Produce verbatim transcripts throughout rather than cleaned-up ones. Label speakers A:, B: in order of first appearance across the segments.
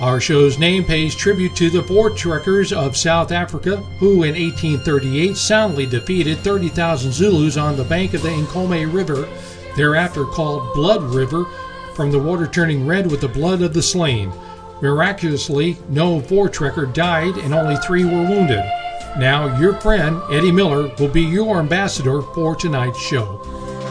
A: Our show's name pays tribute to the Voortrekkers of South Africa, who in eighteen thirty-eight soundly defeated thirty thousand Zulus on the bank of the Nkomo River, thereafter called Blood River, from the water turning red with the blood of the slain. Miraculously, no Voortrekker died and only three were wounded. Now, your friend, Eddie Miller, will be your ambassador for tonight's show.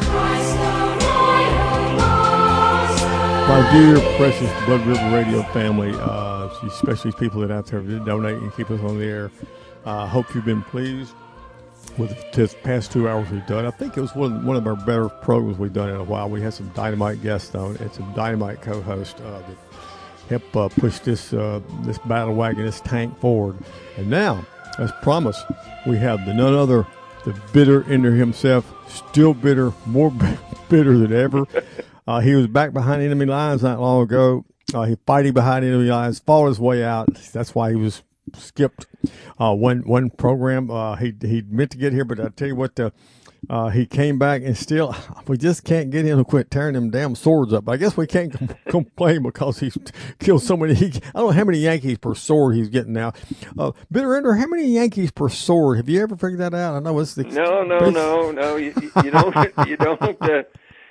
B: My dear, precious Blood River Radio family, uh, especially people that out there that donate and keep us on the air, I uh, hope you've been pleased with the past two hours we've done. I think it was one, one of our better programs we've done in a while. We had some dynamite guests on and some dynamite co-hosts uh, that helped uh, push this uh, this battle wagon, this tank forward. And now, as promised, we have the none other, the bitter ender himself, still bitter, more bitter than ever. Uh, he was back behind enemy lines not long ago. Uh, he fighting behind enemy lines, fought his way out. That's why he was skipped uh, one one program. Uh, he he meant to get here, but I tell you what, the, uh, he came back and still we just can't get him to quit tearing them damn swords up. But I guess we can't com- complain because he's killed so many. He, I don't know how many Yankees per sword he's getting now. Uh, Bitter Ender, how many Yankees per sword? Have you ever figured that out? I know it's the
C: no, no, it's, no, no. You, you don't. You don't. Uh,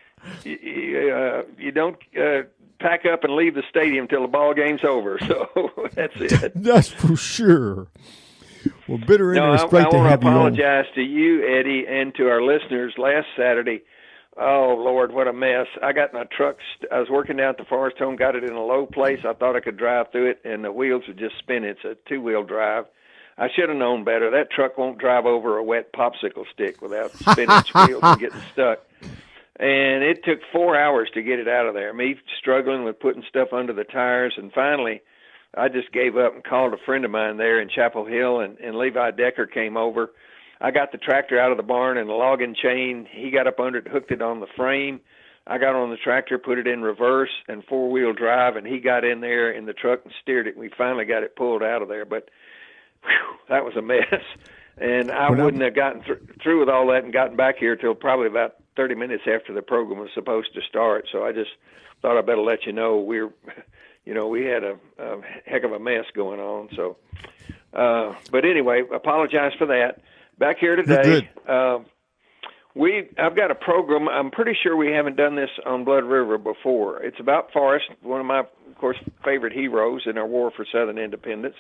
C: You, uh, you don't uh, pack up and leave the stadium till the ball game's over. So that's it.
B: That's for sure. Well, Bitter Ender,
C: no,
B: it's great
C: I, I
B: to have you on.
C: I want to apologize to you, Eddie, and to our listeners. Last Saturday, oh, Lord, what a mess. I got my truck. St- I was working down at the Forest Home, got it in a low place. I thought I could drive through it, and the wheels would just spin. It's a two-wheel drive. I should have known better. That truck won't drive over a wet popsicle stick without spinning its wheels and getting stuck. And it took four hours to get it out of there, me struggling with putting stuff under the tires. And finally, I just gave up and called a friend of mine there in Chapel Hill, and, and Levi Decker came over. I got the tractor out of the barn and the logging chain. He got up under it, hooked it on the frame. I got on the tractor, put it in reverse and four-wheel drive, and he got in there in the truck and steered it. We finally got it pulled out of there, but whew, that was a mess. And I well, wouldn't have gotten th- through with all that and gotten back here till probably about thirty minutes after the program was supposed to start. So I just thought I'd better let you know we're, you know, we had a, a heck of a mess going on. So, uh, but anyway, apologize for that. Back here today, uh, we I've got a program. I'm pretty sure we haven't done this on Blood River before. It's about Forrest, one of my, of course, favorite heroes in our war for Southern independence.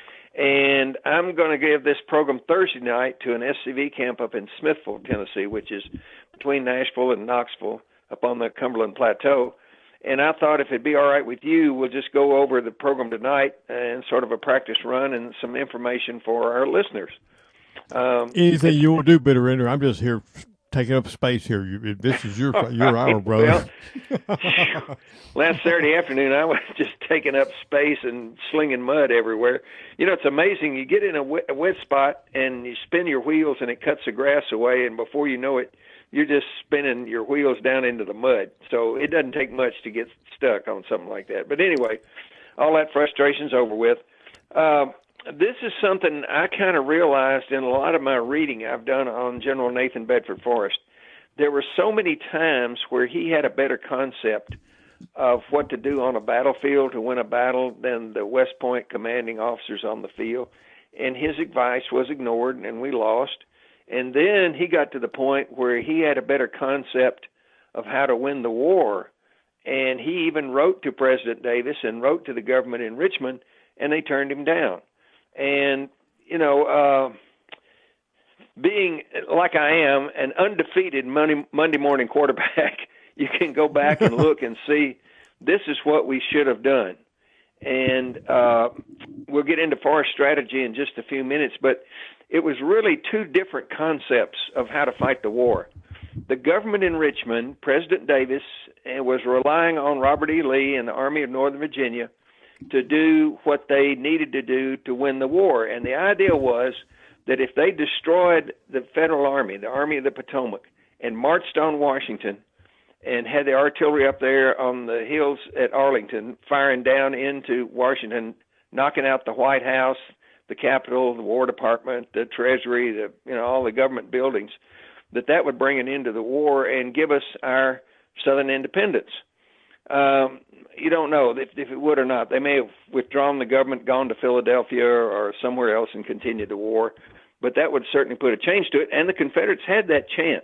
C: And I'm going to give this program Thursday night to an S C V camp up in Smithville, Tennessee, which is between Nashville and Knoxville up on the Cumberland Plateau. And I thought if it'd be all right with you, we'll just go over the program tonight and sort of a practice run and some information for our listeners.
B: Um, Anything you want to do, Bitter Ender, I'm just here taking up space here. You, this is your your right. hour, brother.
C: Well, last Saturday afternoon, I was just taking up space and slinging mud everywhere. You know, it's amazing. You get in a wet, a wet spot and you spin your wheels and it cuts the grass away, and before you know it, you're just spinning your wheels down into the mud. So it doesn't take much to get stuck on something like that. But anyway, all that frustration's over with. Uh, this is something I kind of realized in a lot of my reading I've done on General Nathan Bedford Forrest. There were so many times where he had a better concept of what to do on a battlefield to win a battle than the West Point commanding officers on the field. And his advice was ignored, and we lost. And then he got to the point where he had a better concept of how to win the war. And he even wrote to President Davis and wrote to the government in Richmond, and they turned him down. And, you know, uh, being like I am, an undefeated Monday, Monday morning quarterback, you can go back and look and see this is what we should have done. And uh, we'll get into Forrest strategy in just a few minutes, but it was really two different concepts of how to fight the war. The government in Richmond, President Davis, was relying on Robert E. Lee and the Army of Northern Virginia to do what they needed to do to win the war. And the idea was that if they destroyed the Federal Army, the Army of the Potomac, and marched on Washington and had the artillery up there on the hills at Arlington firing down into Washington, knocking out the White House, the Capitol, the War Department, the Treasury, the you know all the government buildings, that that would bring an end to the war and give us our Southern independence. Um, you don't know if, if it would or not. They may have withdrawn the government, gone to Philadelphia or somewhere else and continued the war, but that would certainly put a change to it. And the Confederates had that chance.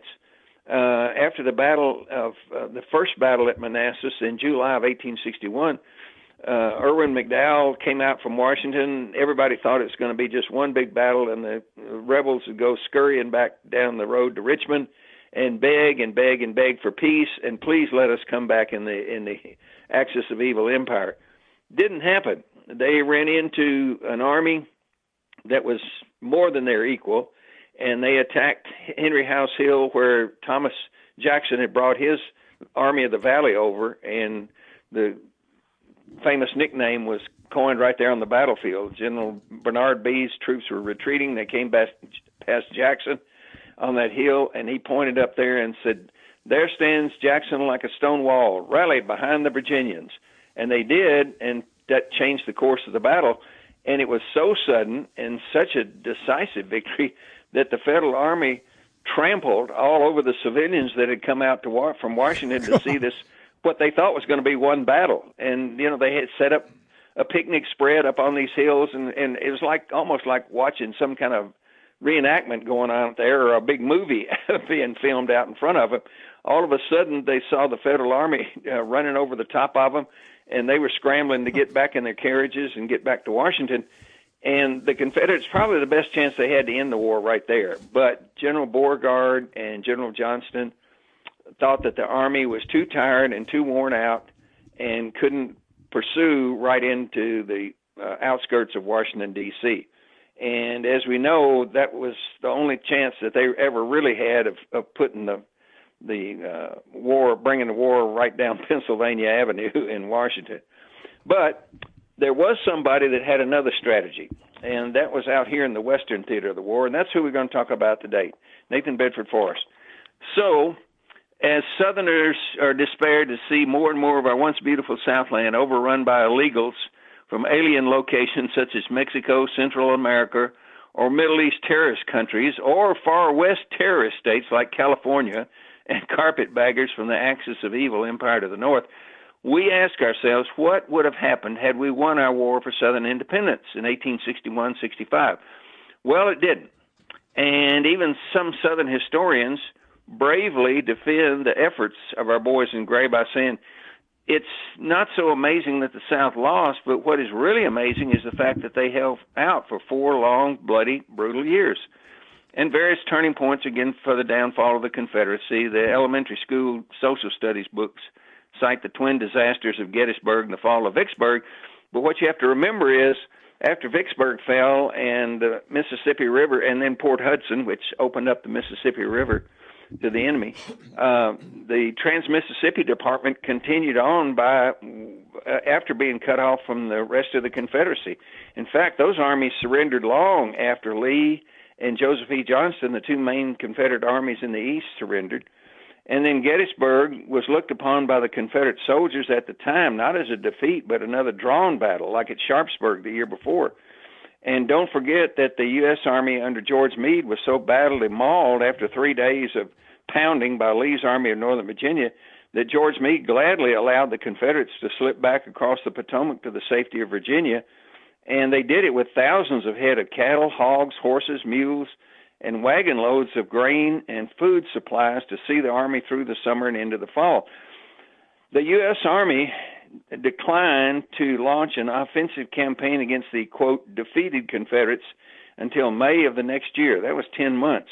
C: Uh, after the battle of uh, the first battle at Manassas in July of eighteen sixty-one, uh, Irwin McDowell came out from Washington. Everybody thought it was going to be just one big battle, and the rebels would go scurrying back down the road to Richmond and beg and beg and beg for peace, and please let us come back in the in the axis of evil empire. Didn't happen. They ran into an army that was more than their equal, and they attacked Henry House Hill, where Thomas Jackson had brought his Army of the Valley over, and the famous nickname was coined right there on the battlefield. General Bernard Bee's troops were retreating. They came back past Jackson on that hill, and he pointed up there and said, "There stands Jackson like a stone wall. Rally behind the Virginians." And they did, and that changed the course of the battle. And it was so sudden and such a decisive victory that the Federal Army trampled all over the civilians that had come out to wa- from Washington to see this, what they thought was going to be one battle. And, you know, they had set up a picnic spread up on these hills, and, and it was like almost like watching some kind of reenactment going on out there, or a big movie being filmed out in front of them. All of a sudden, they saw the Federal Army uh, running over the top of them, and they were scrambling to get back in their carriages and get back to Washington. And the Confederates, probably the best chance they had to end the war right there. But General Beauregard and General Johnston thought that the Army was too tired and too worn out and couldn't pursue right into the uh, outskirts of Washington, D C And as we know, that was the only chance that they ever really had of, of putting the the uh, war, bringing the war right down Pennsylvania Avenue in Washington. But there was somebody that had another strategy, and that was out here in the Western Theater of the War, and that's who we're going to talk about today, Nathan Bedford Forrest. So, as Southerners are despaired to see more and more of our once beautiful Southland overrun by illegals from alien locations such as Mexico, Central America, or Middle East terrorist countries, or far west terrorist states like California, and carpetbaggers from the axis of evil empire to the north, we ask ourselves, what would have happened had we won our war for Southern independence in eighteen sixty-one sixty-five? Well, it didn't. And even some Southern historians bravely defend the efforts of our boys in gray by saying, it's not so amazing that the South lost, but what is really amazing is the fact that they held out for four long, bloody, brutal years. And various turning points, again, for the downfall of the Confederacy. The elementary school social studies books cite the twin disasters of Gettysburg and the fall of Vicksburg. But what you have to remember is, after Vicksburg fell and the Mississippi River, and then Port Hudson, which opened up the Mississippi River to the enemy, uh, the Trans-Mississippi Department continued on by uh, after being cut off from the rest of the Confederacy. In fact, those armies surrendered long after Lee and Joseph E. Johnston, the two main Confederate armies in the East, surrendered. And then Gettysburg was looked upon by the Confederate soldiers at the time not as a defeat, but another drawn battle, like at Sharpsburg the year before. And don't forget that the U S. Army under George Meade was so badly mauled after three days of pounding by Lee's Army of Northern Virginia that George Meade gladly allowed the Confederates to slip back across the Potomac to the safety of Virginia. And they did it with thousands of head of cattle, hogs, horses, mules, and wagon loads of grain and food supplies to see the Army through the summer and into the fall. The U S. Army declined to launch an offensive campaign against the, quote, defeated Confederates until May of the next year. That was ten months.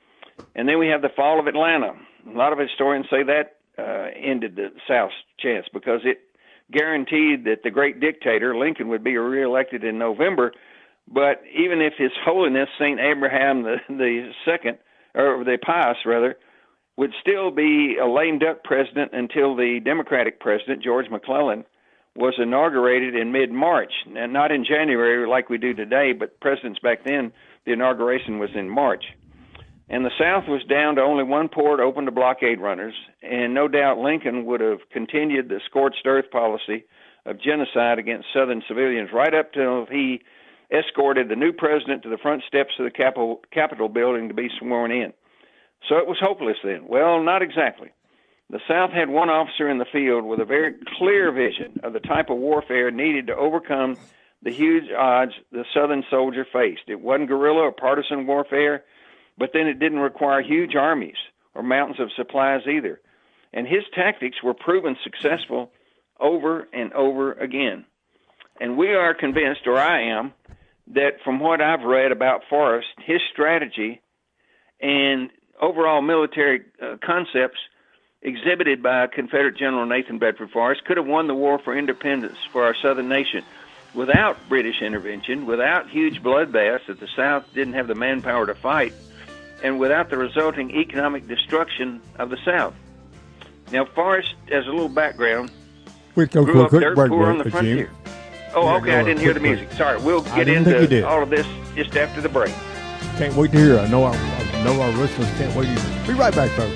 C: And then we have the fall of Atlanta. A lot of historians say that uh, ended the South's chance because it guaranteed that the great dictator, Lincoln, would be reelected in November. But even if His Holiness Saint Abraham the, the Second, or the Pious rather, would still be a lame duck president until the Democratic president, George McClellan, was inaugurated in mid-March, and not in January like we do today, but presidents back then, the inauguration was in March. And the South was down to only one port open to blockade runners, and no doubt Lincoln would have continued the scorched earth policy of genocide against Southern civilians right up till he escorted the new president to the front steps of the Capitol, Capitol building to be sworn in. So it was hopeless then. Well, not exactly. The South had one officer in the field with a very clear vision of the type of warfare needed to overcome the huge odds the Southern soldier faced. It wasn't guerrilla or partisan warfare, but then it didn't require huge armies or mountains of supplies either. And his tactics were proven successful over and over again. And we are convinced, or I am, that from what I've read about Forrest, his strategy and overall military uh, concepts exhibited by Confederate General Nathan Bedford Forrest could have won the war for independence for our southern nation without British intervention, without huge bloodbaths that the South didn't have the manpower to fight, and without the resulting economic destruction of the South. Now, Forrest, as a little background,
B: Wait, go,
C: grew
B: go,
C: up
B: quick
C: dirt
B: break,
C: poor on
B: break,
C: the
B: Jim.
C: frontier. Oh,
B: Yeah,
C: okay,
B: go
C: I
B: on,
C: didn't hear the
B: quick
C: music.
B: break.
C: Sorry, we'll
B: I
C: get
B: didn't think you
C: into
B: did.
C: all of this just after the break.
B: Can't wait to hear it. I know our, I know our listeners can't wait to hear it. Be right back, folks.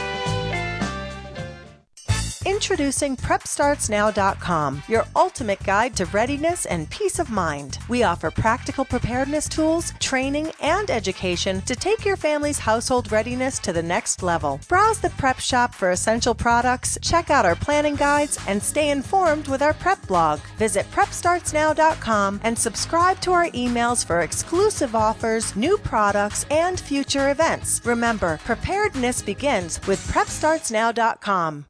D: Introducing Prep Starts Now dot com, your ultimate guide to readiness and peace of mind. We offer practical preparedness tools, training, and education to take your family's household readiness to the next level. Browse the prep shop for essential products, check out our planning guides, and stay informed with our prep blog. Visit Prep Starts Now dot com and subscribe to our emails for exclusive offers, new products, and future events. Remember, preparedness begins with Prep Starts Now dot com.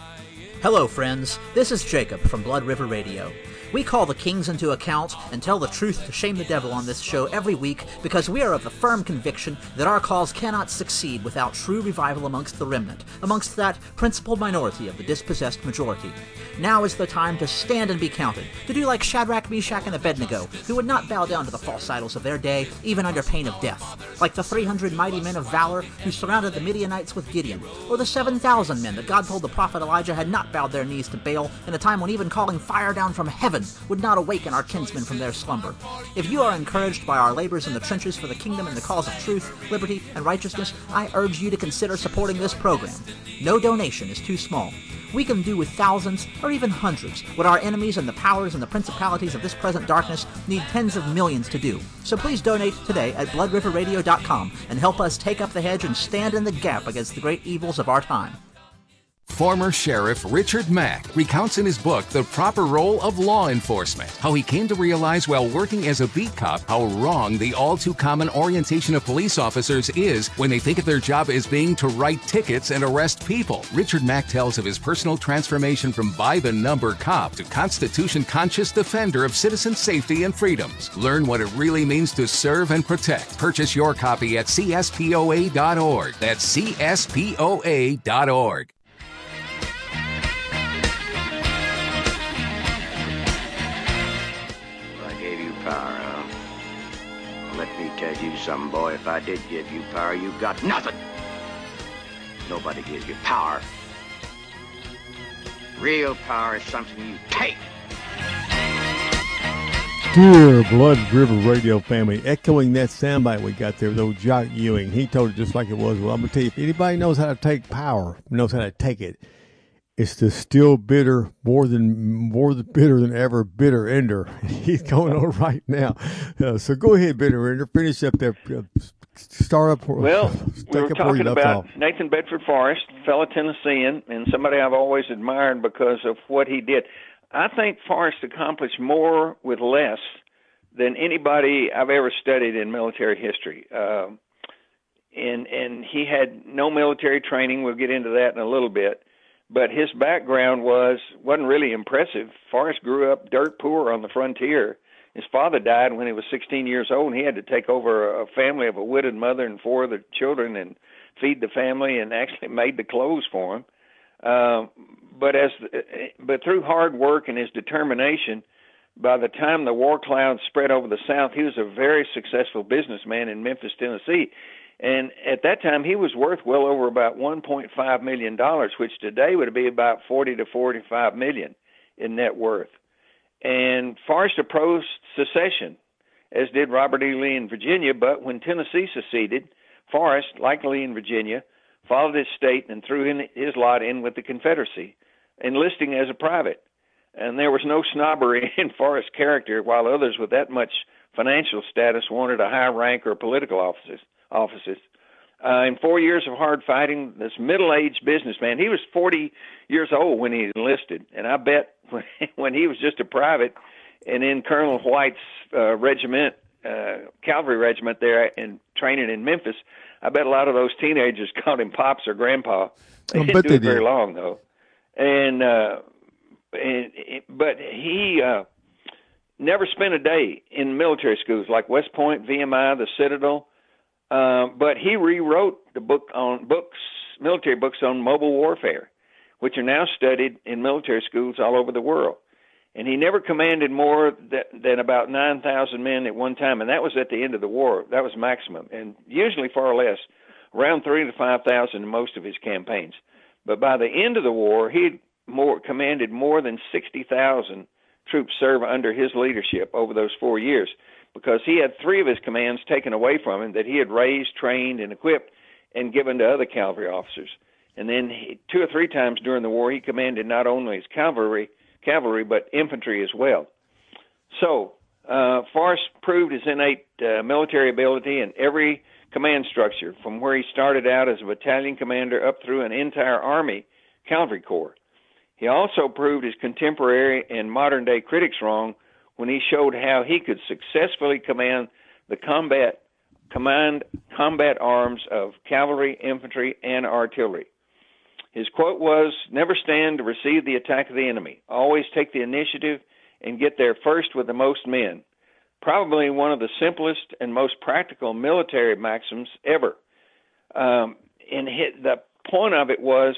E: Hello, friends. This is Jacob from Blood River Radio. We call the kings into account and tell the truth to shame the devil on this show every week because we are of the firm conviction that our cause cannot succeed without true revival amongst the remnant, amongst that principal minority of the dispossessed majority. Now is the time to stand and be counted, to do like Shadrach, Meshach, and Abednego, who would not bow down to the false idols of their day, even under pain of death, like the three hundred mighty men of valor who surrounded the Midianites with Gideon, or the seven thousand men that God told the prophet Elijah had not bowed their knees to Baal in a time when even calling fire down from heaven would not awaken our kinsmen from their slumber. If you are encouraged by our labors in the trenches for the kingdom and the cause of truth, liberty, and righteousness, I urge you to consider supporting this program. No donation is too small. We can do with thousands or even hundreds what our enemies and the powers and the principalities of this present darkness need tens of millions to do. So please donate today at blood river radio dot com and help us take up the hedge and stand in the gap against the great evils of our time.
F: Former Sheriff Richard Mack recounts in his book The Proper Role of Law Enforcement how he came to realize while working as a beat cop how wrong the all-too-common orientation of police officers is when they think of their job as being to write tickets and arrest people. Richard Mack tells of his personal transformation from by-the-number cop to Constitution-conscious defender of citizen safety and freedoms. Learn what it really means to serve and protect. Purchase your copy at C S P O A dot org. That's C S P O A dot org.
G: Power, huh? Let me tell you something, boy. If I did give you power, you got nothing. Nobody gives you power. Real power is something you take.
B: Dear Blood River Radio family, echoing that soundbite we got there with old Jock Ewing. He told it just like it was. Well, I'm going to tell you, if anybody knows how to take power, knows how to take it, it's the still bitter, more than more than bitter than ever, bitter ender. He's going on right now. Uh, so go ahead, bitter ender. Finish up there. Uh, start up.
C: Well, we were talking about
B: off.
C: Nathan Bedford Forrest, fellow Tennessean, and somebody I've always admired because of what he did. I think Forrest accomplished more with less than anybody I've ever studied in military history. Uh, and and he had no military training. We'll get into that in a little bit. But his background was, wasn't really impressive. Forrest grew up dirt poor on the frontier. His father died when he was sixteen years old, and he had to take over a family of a widowed mother and four other children and feed the family and actually made the clothes for him. Uh, but as but through hard work and his determination, by the time the war clouds spread over the South, he was a very successful businessman in Memphis, Tennessee. And at that time, he was worth well over about one point five million dollars, which today would be about forty to forty-five million dollars in net worth. And Forrest opposed secession, as did Robert E. Lee in Virginia. But when Tennessee seceded, Forrest, like Lee in Virginia, followed his state and threw in his lot in with the Confederacy, enlisting as a private. And there was no snobbery in Forrest's character, while others with that much financial status wanted a high rank or political offices. offices. Uh, in four years of hard fighting, this middle-aged businessman, he was forty years old when he enlisted, and I bet when, when he was just a private and in Colonel White's uh, regiment, uh, cavalry regiment there and training in Memphis, I bet a lot of those teenagers called him Pops or Grandpa. They
B: I
C: didn't
B: bet
C: do
B: they
C: it very
B: did.
C: long, though. And, uh, and but he uh, never spent a day in military schools like West Point, V M I, the Citadel. Uh, but he rewrote the book on books, military books on mobile warfare, which are now studied in military schools all over the world. And he never commanded more th- than about nine thousand men at one time, and that was at the end of the war. That was maximum, and usually far less, around three to five thousand in most of his campaigns. But by the end of the war, he more commanded more than sixty thousand troops serve under his leadership over those four years. Because he had three of his commands taken away from him that he had raised, trained, and equipped and given to other cavalry officers. And then he, two or three times during the war, he commanded not only his cavalry, cavalry but infantry as well. So uh, Forrest proved his innate uh, military ability in every command structure, from where he started out as a battalion commander up through an entire Army cavalry corps. He also proved his contemporary and modern-day critics wrong when he showed how he could successfully command the combat command combat arms of cavalry, infantry, and artillery. His quote was, "Never stand to receive the attack of the enemy. Always take the initiative and get there first with the most men." Probably one of the simplest and most practical military maxims ever. Um, and hit, the point of it was,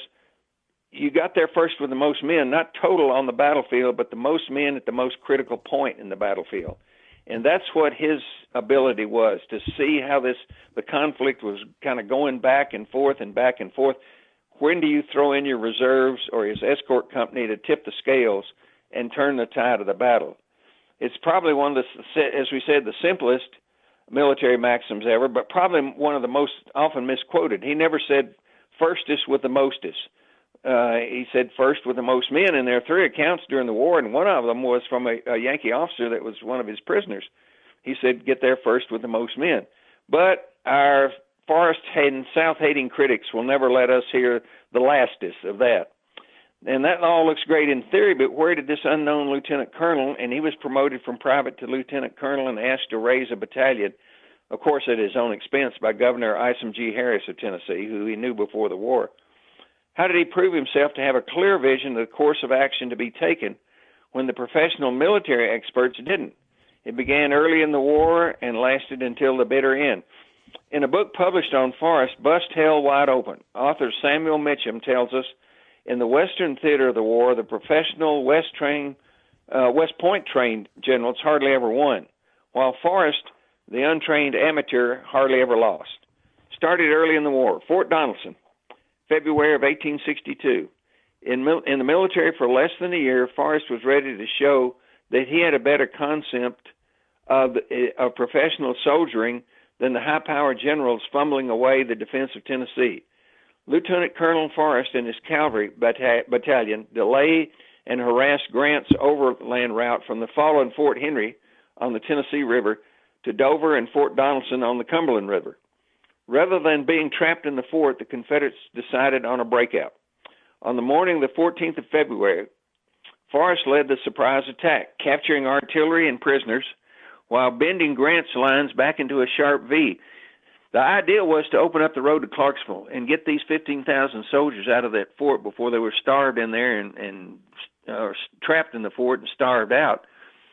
C: you got there first with the most men, not total on the battlefield, but the most men at the most critical point in the battlefield. And that's what his ability was, to see how this the conflict was kind of going back and forth and back and forth. When do you throw in your reserves or his escort company to tip the scales and turn the tide of the battle? It's probably one of the, as we said, the simplest military maxims ever, but probably one of the most often misquoted. He never said firstest with the mostest. Uh, he said first with the most men, and there are three accounts during the war, and one of them was from a, a Yankee officer that was one of his prisoners. He said, get there first with the most men. But our Forrest-hating, South-hating critics will never let us hear the lastest of that. And that all looks great in theory, but where did this unknown lieutenant colonel, and he was promoted from private to lieutenant colonel and asked to raise a battalion, of course at his own expense, by Governor Isom G. Harris of Tennessee, who he knew before the war. How did he prove himself to have a clear vision of the course of action to be taken when the professional military experts didn't? It began early in the war and lasted until the bitter end. In a book published on Forrest, Bust Hell Wide Open, author Samuel Mitchum tells us, in the Western theater of the war, the professional West, train, uh, West Point trained generals hardly ever won, while Forrest, the untrained amateur, hardly ever lost. Started early in the war. Fort Donelson, February of eighteen sixty-two. In, mil- in the military for less than a year, Forrest was ready to show that he had a better concept of, of professional soldiering than the high-powered generals fumbling away the defense of Tennessee. Lieutenant Colonel Forrest and his cavalry bata- battalion delayed and harassed Grant's overland route from the fallen Fort Henry on the Tennessee River to Dover and Fort Donelson on the Cumberland River. Rather than being trapped in the fort, the Confederates decided on a breakout. On the morning of the fourteenth of February, Forrest led the surprise attack, capturing artillery and prisoners while bending Grant's lines back into a sharp V. The idea was to open up the road to Clarksville and get these fifteen thousand soldiers out of that fort before they were starved in there and, and uh, trapped in the fort and starved out.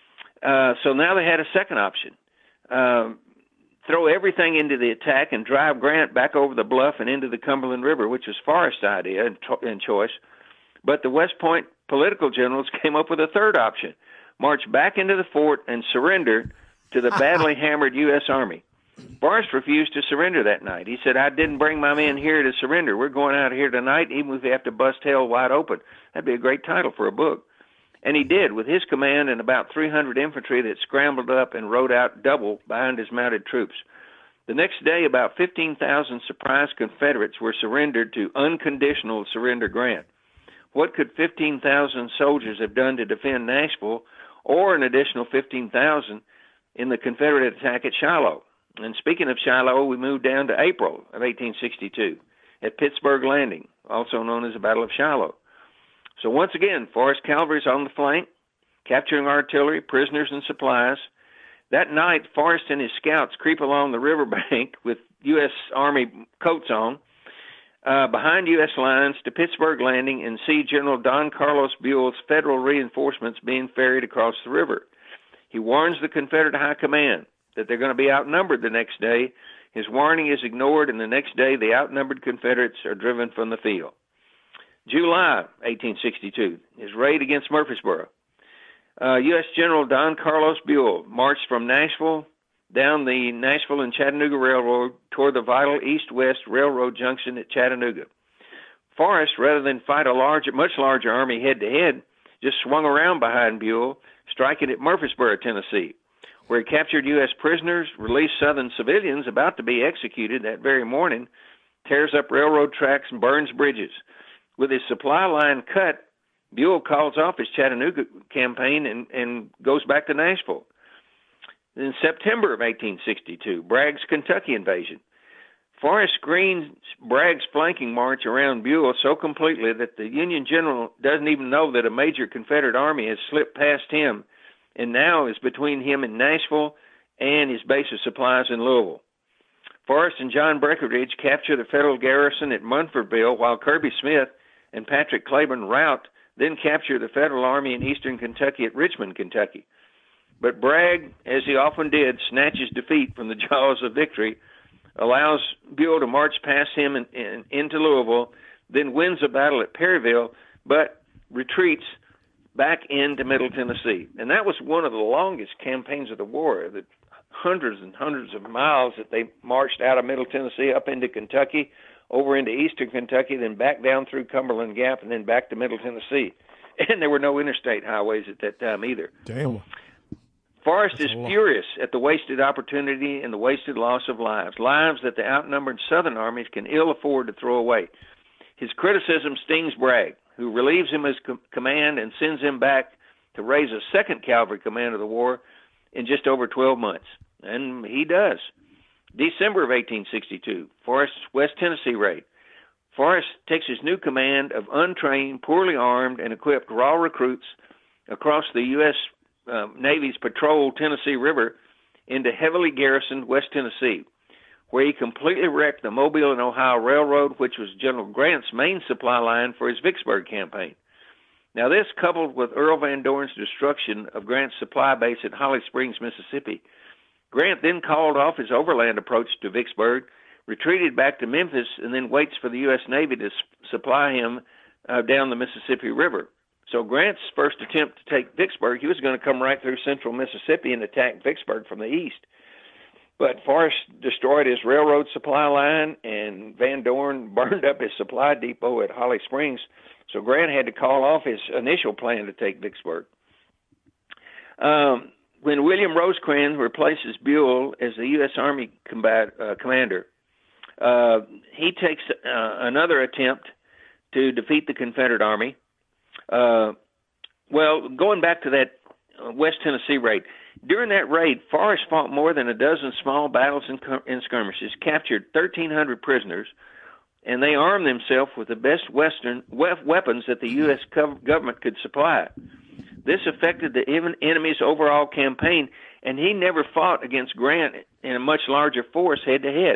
C: Uh, so now they had a second option. Um, throw everything into the attack and drive Grant back over the bluff and into the Cumberland River, which was Forrest's idea and, to- and choice. But the West Point political generals came up with a third option, march back into the fort and surrender to the badly hammered U S Army. Forrest refused to surrender that night. He said, I didn't bring my men here to surrender. We're going out here tonight, even if we have to bust hell wide open. That'd be a great title for a book. And he did, with his command and about three hundred infantry that scrambled up and rode out double behind his mounted troops. The next day, about fifteen thousand surprised Confederates were surrendered to unconditional surrender Grant. What could fifteen thousand soldiers have done to defend Nashville, or an additional fifteen thousand in the Confederate attack at Shiloh? And speaking of Shiloh, we moved down to April of eighteen sixty-two at Pittsburgh Landing, also known as the Battle of Shiloh. So once again, Forrest cavalry's on the flank, capturing artillery, prisoners, and supplies. That night, Forrest and his scouts creep along the riverbank with U S Army coats on, uh, behind U S lines to Pittsburgh Landing, and see General Don Carlos Buell's federal reinforcements being ferried across the river. He warns the Confederate High Command that they're going to be outnumbered the next day. His warning is ignored, and the next day the outnumbered Confederates are driven from the field. July eighteen sixty-two, his raid against Murfreesboro. Uh, U S General Don Carlos Buell marched from Nashville down the Nashville and Chattanooga Railroad toward the vital east-west railroad junction at Chattanooga. Forrest, rather than fight a large, much larger army head-to-head, just swung around behind Buell, striking at Murfreesboro, Tennessee, where he captured U S prisoners, released Southern civilians about to be executed that very morning, tears up railroad tracks, and burns bridges. With his supply line cut, Buell calls off his Chattanooga campaign and, and goes back to Nashville. In September of eighteen sixty-two, Bragg's Kentucky invasion. Forrest screens Bragg's flanking march around Buell so completely that the Union general doesn't even know that a major Confederate army has slipped past him and now is between him and Nashville and his base of supplies in Louisville. Forrest and John Breckinridge capture the Federal garrison at Munfordville, while Kirby Smith and Patrick Claiborne rout, then capture the Federal army in eastern Kentucky at Richmond, Kentucky. But Bragg, as he often did, snatches defeat from the jaws of victory, allows Buell to march past him in, in, into Louisville, then wins a battle at Perryville, but retreats back into Middle Tennessee. And that was one of the longest campaigns of the war, the hundreds and hundreds of miles that they marched out of Middle Tennessee up into Kentucky, over into eastern Kentucky, then back down through Cumberland Gap, and then back to Middle Tennessee. And there were no interstate highways at that time either.
B: Damn.
C: Forrest is furious at the wasted opportunity and the wasted loss of lives, lives that the outnumbered Southern armies can ill afford to throw away. His criticism stings Bragg, who relieves him his com- command and sends him back to raise a second cavalry command of the war in just over twelve months. And he does. December of eighteen sixty-two, Forrest's West Tennessee raid. Forrest takes his new command of untrained, poorly armed, and equipped raw recruits across the U S Uh, Navy's patrolled Tennessee River into heavily garrisoned West Tennessee, where he completely wrecked the Mobile and Ohio Railroad, which was General Grant's main supply line for his Vicksburg campaign. Now this, coupled with Earl Van Dorn's destruction of Grant's supply base at Holly Springs, Mississippi. Grant then called off his overland approach to Vicksburg, retreated back to Memphis, and then waits for the U S Navy to s- supply him uh, down the Mississippi River. So Grant's first attempt to take Vicksburg, he was going to come right through central Mississippi and attack Vicksburg from the east. But Forrest destroyed his railroad supply line, and Van Dorn burned up his supply depot at Holly Springs. So Grant had to call off his initial plan to take Vicksburg. Um, when William Rosecrans replaces Buell as the U S Army combat, uh, commander, uh, he takes uh, another attempt to defeat the Confederate Army. Uh, well, going back to that West Tennessee raid, during that raid, Forrest fought more than a dozen small battles and, and skirmishes, captured thirteen hundred prisoners, and they armed themselves with the best Western we- weapons that the U S government could supply. This affected the enemy's overall campaign, and he never fought against Grant in a much larger force head-to-head.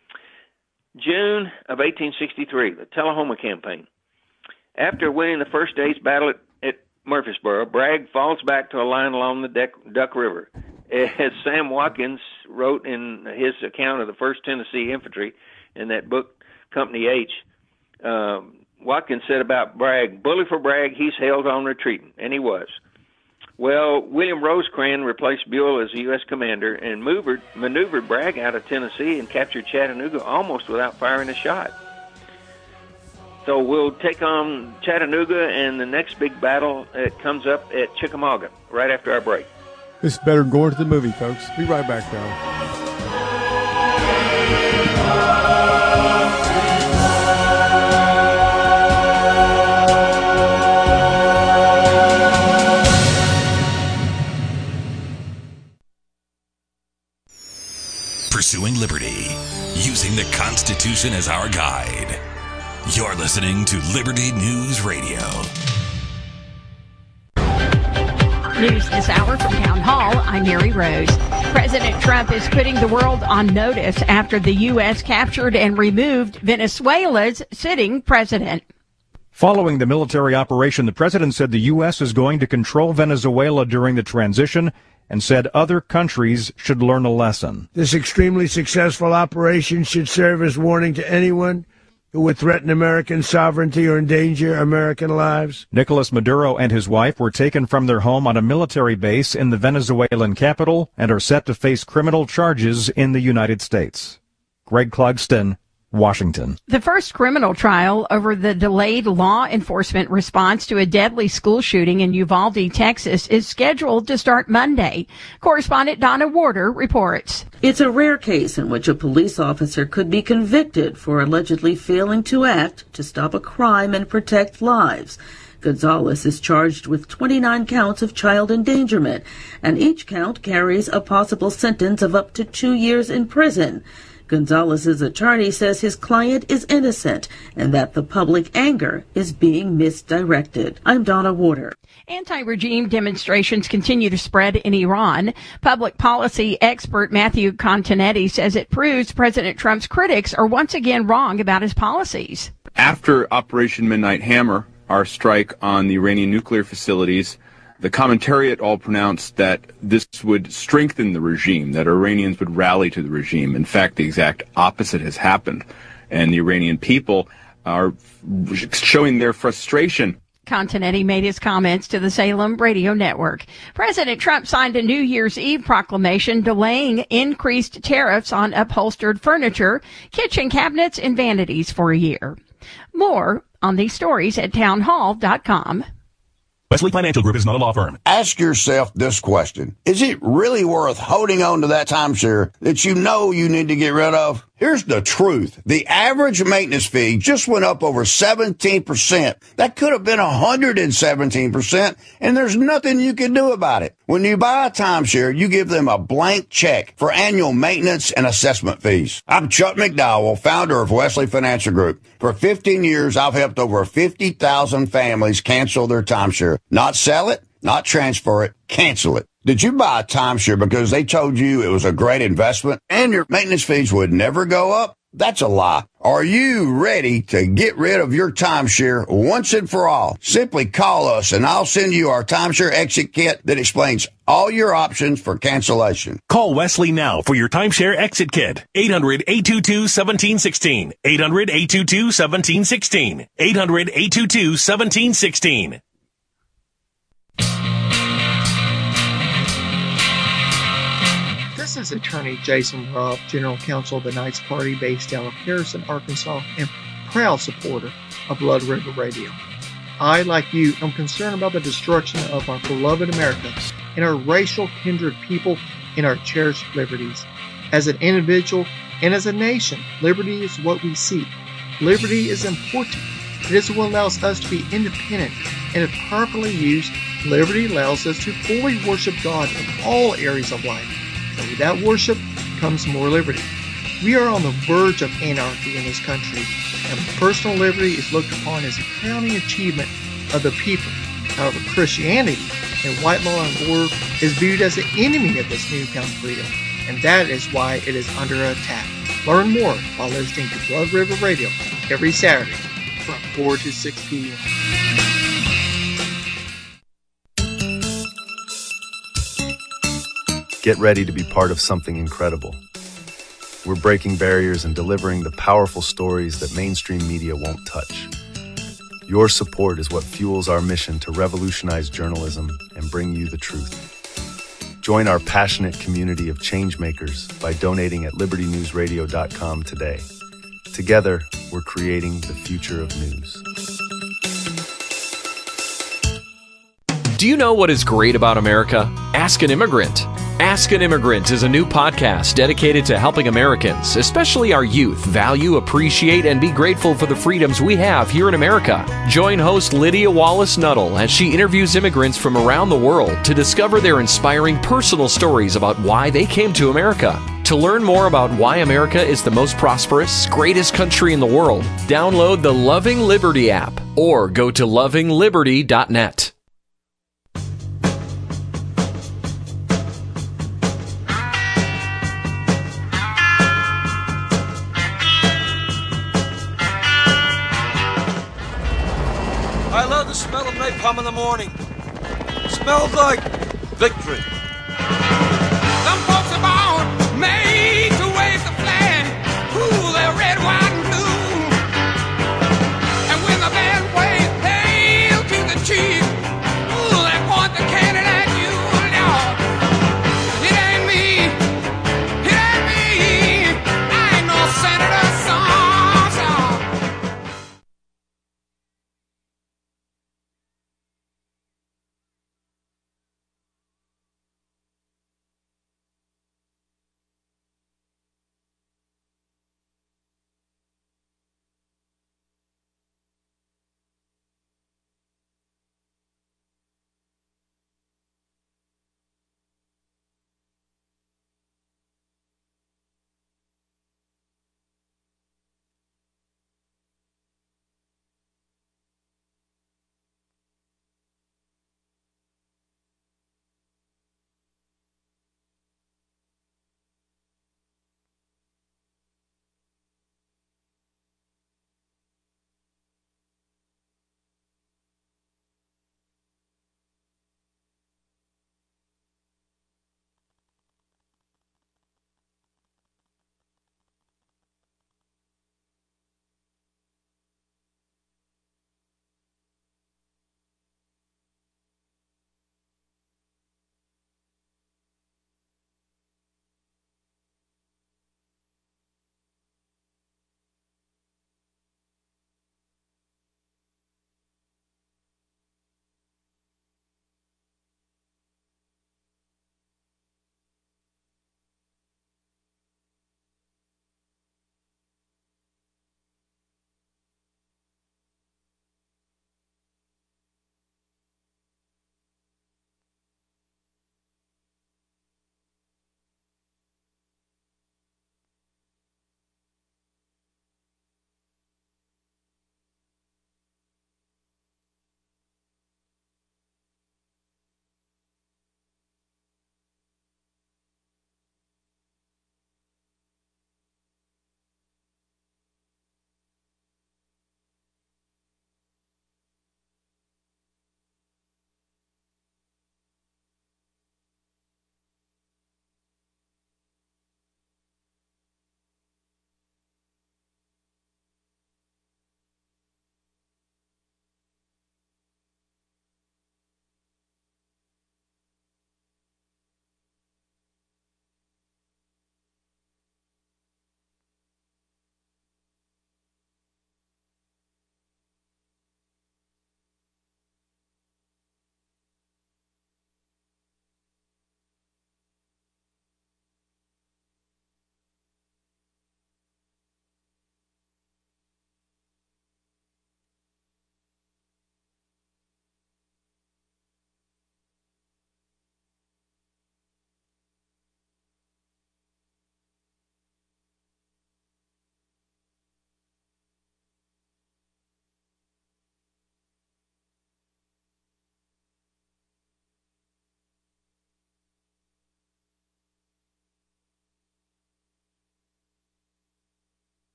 C: June of eighteen sixty-three, the Tullahoma Campaign. After winning the first day's battle at, at Murfreesboro, Bragg falls back to a line along the Duck, Duck River. As Sam Watkins wrote in his account of the first Tennessee Infantry in that book, Company H, um, Watkins said about Bragg, "Bully for Bragg, he's held on retreating," and he was. Well, William Rosecrans replaced Buell as the U S commander and maneuvered, maneuvered Bragg out of Tennessee and captured Chattanooga almost without firing a shot. So we'll take on Chattanooga and the next big battle that comes up at Chickamauga right after our break.
B: This is better than going to the movie, folks. Be right back, though.
H: pursuing liberty, using the Constitution as our guide. You're listening to Liberty News Radio.
I: News this hour from Town Hall, I'm Mary Rose. President Trump is putting the world on notice after the U S captured and removed Venezuela's sitting president.
J: Following the military operation, the president said the U S is going to control Venezuela during the transition and said other countries should learn a lesson.
K: This extremely successful operation should serve as warning to anyone who would threaten American sovereignty or endanger American lives.
J: Nicolas Maduro and his wife were taken from their home on a military base in the Venezuelan capital and are set to face criminal charges in the United States. Greg Clugston, Washington.
I: The first criminal trial over the delayed law enforcement response to a deadly school shooting in Uvalde, Texas, is scheduled to start Monday. Correspondent Donna Warder reports.
L: It's a rare case in which a police officer could be convicted for allegedly failing to act to stop a crime and protect lives. Gonzalez is charged with twenty-nine counts of child endangerment, and each count carries a possible sentence of up to two years in prison. Gonzalez's attorney says his client is innocent and that the public anger is being misdirected. I'm Donna Warder.
I: Anti-regime demonstrations continue to spread in Iran. Public policy expert Matthew Continetti says it proves President Trump's critics are once again wrong about his policies.
M: After Operation Midnight Hammer, our strike on the Iranian nuclear facilities, the commentariat all pronounced that this would strengthen the regime, that Iranians would rally to the regime. In fact, the exact opposite has happened, and the Iranian people are showing their frustration.
I: Continetti made his comments to the Salem Radio Network. President Trump signed a New Year's Eve proclamation delaying increased tariffs on upholstered furniture, kitchen cabinets, and vanities for a year. More on these stories at townhall dot com.
N: Wesley Financial Group is not a law firm.
O: Ask yourself this question. Is it really worth holding on to that timeshare that you know you need to get rid of? Here's the truth. The average maintenance fee just went up over seventeen percent. That could have been one hundred seventeen percent, and there's nothing you can do about it. When you buy a timeshare, you give them a blank check for annual maintenance and assessment fees. I'm Chuck McDowell, founder of Wesley Financial Group. For fifteen years, I've helped over fifty thousand families cancel their timeshare. Not sell it, not transfer it, cancel it. Did you buy a timeshare because they told you it was a great investment and your maintenance fees would never go up? That's a lie. Are you ready to get rid of your timeshare once and for all? Simply call us and I'll send you our timeshare exit kit that explains all your options for cancellation.
N: Call Wesley now for your timeshare exit kit. eight hundred, eight two two, one seven one six. eight hundred, eight two two, one seven one six. eight hundred, eight two two, one seven one six.
P: This is Attorney Jason Ruff, General Counsel of the Knights Party based out of Harrison, Arkansas, and proud supporter of Blood River Radio. I, like you, am concerned about the destruction of our beloved America and our racial kindred people and our cherished liberties. As an individual and as a nation, liberty is what we seek. Liberty is important. It is what allows us to be independent, and if properly used, liberty allows us to fully worship God in all areas of life. And with that worship comes more liberty. We are on the verge of anarchy in this country, and personal liberty is looked upon as a crowning achievement of the people. However, Christianity and white law and order is viewed as the enemy of this newfound freedom, and that is why it is under attack. Learn more by listening to Blood River Radio every Saturday from four to six p.m.
Q: Get ready to be part of something incredible. We're breaking barriers and delivering the powerful stories that mainstream media won't touch. Your support is what fuels our mission to revolutionize journalism and bring you the truth. Join our passionate community of changemakers by donating at liberty news radio dot com today. Together, we're creating the future of news.
R: Do you know what is great about America? Ask an immigrant. Ask an Immigrant is a new podcast dedicated to helping Americans, especially our youth, value, appreciate, and be grateful for the freedoms we have here in America. Join host Lydia Wallace-Nuttall as she interviews immigrants from around the world to discover their inspiring personal stories about why they came to America. To learn more about why America is the most prosperous, greatest country in the world, download the Loving Liberty app or go to loving liberty dot net.
S: I love the smell of napalm in the morning. Smells like victory.
T: Some folks are born made to wave the flag. Ooh, they're red, white, and blue. And when the band plays hail to the chief, ooh, they point the cannon at you. No, it ain't me. It ain't me. I ain't no senator, son, son.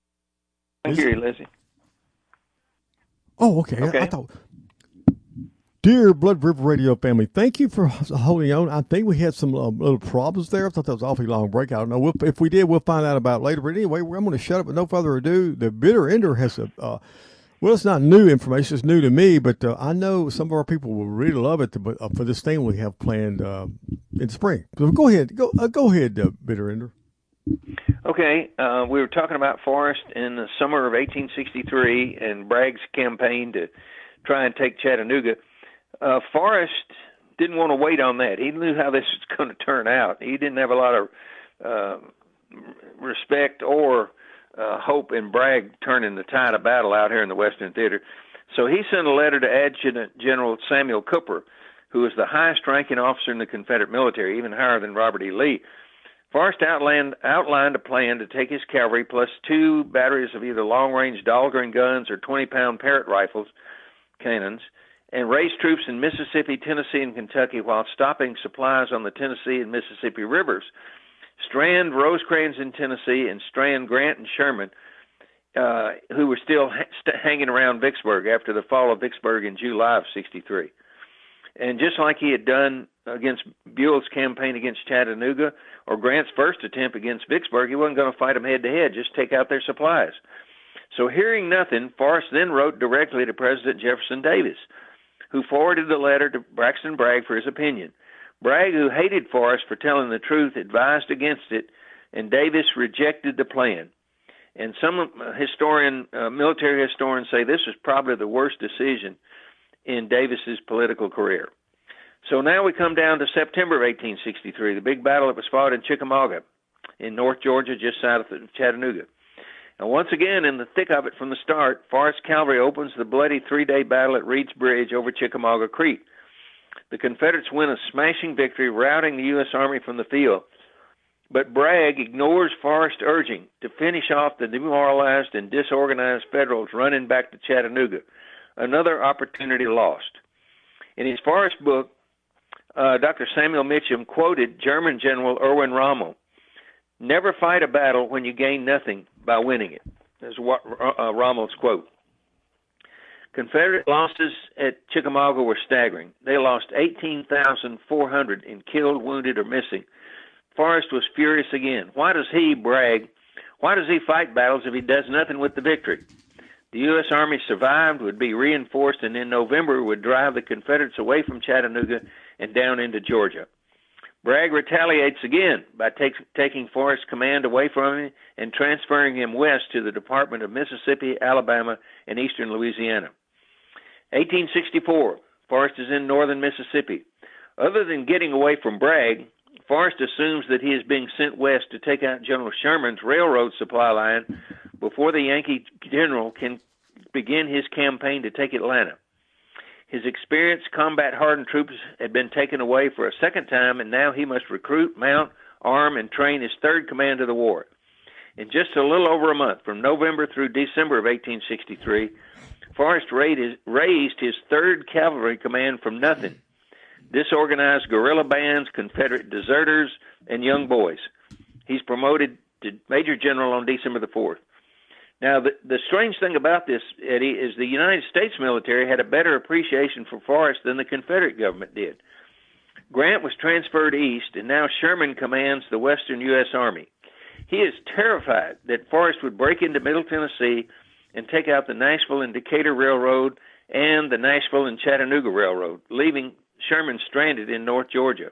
C: I hear you, Lizzie.
B: Oh, okay.
C: Okay.
B: I, I thought. Dear Blood River Radio family, thank you for holding on. I think we had some uh, little problems there. I thought that was an awfully long break. I don't know. We'll, if we did, we'll find out about it later. But anyway, I'm going to shut up with no further ado. The Bitter Ender has a, uh, well, it's not new information. It's new to me, but uh, I know some of our people will really love it to, uh, for this thing we have planned uh, in spring. So go ahead. Go, uh, go ahead, uh, Bitter Ender.
C: Okay, uh, we were talking about Forrest in the summer of eighteen sixty-three and Bragg's campaign to try and take Chattanooga. Uh, Forrest didn't want to wait on that. He knew how this was going to turn out. He didn't have a lot of uh, respect or uh, hope in Bragg turning the tide of battle out here in the Western Theater. So he sent a letter to Adjutant General Samuel Cooper, who was the highest-ranking officer in the Confederate military, even higher than Robert E. Lee. Forrest outlined, outlined a plan to take his cavalry plus two batteries of either long-range Dahlgren guns or twenty-pound Parrott rifles, cannons, and raise troops in Mississippi, Tennessee, and Kentucky while stopping supplies on the Tennessee and Mississippi rivers. Strand Rosecrans in Tennessee and strand Grant and Sherman, uh, who were still ha- st- hanging around Vicksburg after the fall of Vicksburg in July of sixty-three. And just like he had done against Buell's campaign against Chattanooga or Grant's first attempt against Vicksburg, he wasn't going to fight them head-to-head, just take out their supplies. So hearing nothing, Forrest then wrote directly to President Jefferson Davis, who forwarded the letter to Braxton Bragg for his opinion. Bragg, who hated Forrest for telling the truth, advised against it, and Davis rejected the plan. And some historian, uh, military historians say this was probably the worst decision in Davis's political career. So now we come down to September of eighteen sixty-three, the big battle that was fought in Chickamauga in North Georgia, just south of Chattanooga. And once again, in the thick of it from the start, Forrest's cavalry opens the bloody three-day battle at Reed's Bridge over Chickamauga Creek. The Confederates win a smashing victory, routing the U S. Army from the field. But Bragg ignores Forrest's urging to finish off the demoralized and disorganized Federals running back to Chattanooga. Another opportunity lost. In his Forrest book, uh, Doctor Samuel Mitchum quoted German General Erwin Rommel, "Never fight a battle when you gain nothing by winning it." That's what uh, Rommel's quote. Confederate losses at Chickamauga were staggering. They lost eighteen thousand four hundred in killed, wounded, or missing. Forrest was furious again. Why does he, Bragg, why does he fight battles if he does nothing with the victory? The U S. Army survived, would be reinforced, and in November would drive the Confederates away from Chattanooga and down into Georgia. Bragg retaliates again by take, taking Forrest's command away from him and transferring him west to the Department of Mississippi, Alabama, and eastern Louisiana. eighteen sixty-four, Forrest is in northern Mississippi. Other than getting away from Bragg, Forrest assumes that he is being sent west to take out General Sherman's railroad supply line before the Yankee general can begin his campaign to take Atlanta. His experienced, combat-hardened troops had been taken away for a second time, and now he must recruit, mount, arm, and train his third command of the war. In just a little over a month, from November through December of eighteen sixty-three, Forrest raised his third Cavalry Command from nothing. Disorganized guerrilla bands, Confederate deserters, and young boys. He's promoted to Major General on December the fourth. Now, the, the strange thing about this, Eddie, is the United States military had a better appreciation for Forrest than the Confederate government did. Grant was transferred east, and now Sherman commands the western U S. Army. He is terrified that Forrest would break into Middle Tennessee and take out the Nashville and Decatur Railroad and the Nashville and Chattanooga Railroad, leaving Sherman stranded in North Georgia.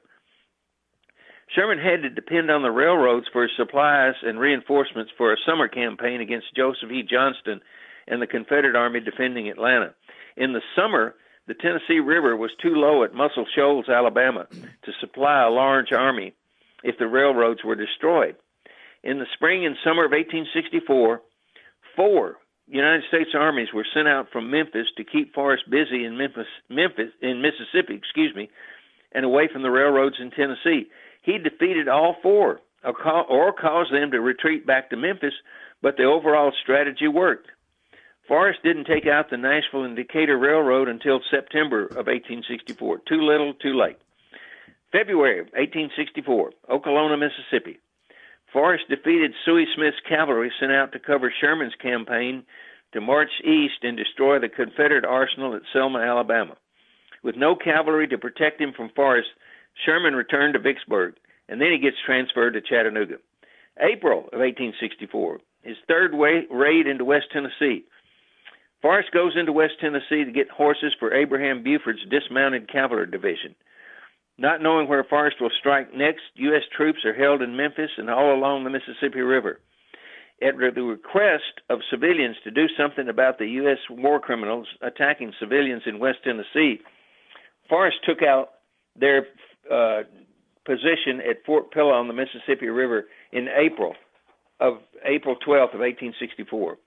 C: Sherman had to depend on the railroads for his supplies and reinforcements for a summer campaign against Joseph E. Johnston and the Confederate Army defending Atlanta. In the summer, the Tennessee River was too low at Muscle Shoals, Alabama, to supply a large army if the railroads were destroyed. In the spring and summer of eighteen sixty-four, four United States armies were sent out from Memphis to keep Forrest busy in Memphis, Memphis in Mississippi, excuse me, and away from the railroads in Tennessee. He defeated all four or caused them to retreat back to Memphis, but the overall strategy worked. Forrest didn't take out the Nashville and Decatur Railroad until September of eighteen sixty-four. Too little, too late. February of eighteen sixty-four, Okolona, Mississippi. Forrest defeated Suey Smith's cavalry sent out to cover Sherman's campaign to march east and destroy the Confederate arsenal at Selma, Alabama. With no cavalry to protect him from Forrest, Sherman returned to Vicksburg, and then he gets transferred to Chattanooga. April of eighteen sixty-four, his third way, raid into West Tennessee. Forrest goes into West Tennessee to get horses for Abraham Buford's dismounted cavalry division. Not knowing where Forrest will strike next, U S troops are held in Memphis and all along the Mississippi River. At the request of civilians to do something about the U S war criminals attacking civilians in West Tennessee, Forrest took out their uh, position at Fort Pillow on the Mississippi River in April of April twelfth of eighteen sixty-four.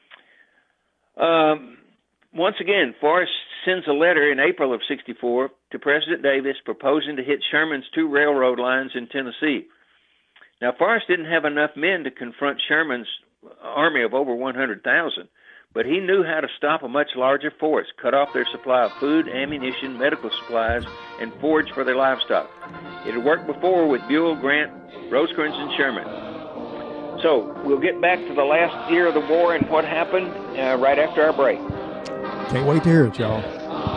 C: Um, once again, Forrest sends a letter in April of sixty-four to President Davis proposing to hit Sherman's two railroad lines in Tennessee. Now, Forrest didn't have enough men to confront Sherman's army of over one hundred thousand, but he knew how to stop a much larger force, cut off their supply of food, ammunition, medical supplies, and forage for their livestock. It had worked before with Buell, Grant, Rosecrans, and Sherman. So we'll get back to the last year of the war and what happened uh, right after our break.
B: Can't wait to hear it, y'all.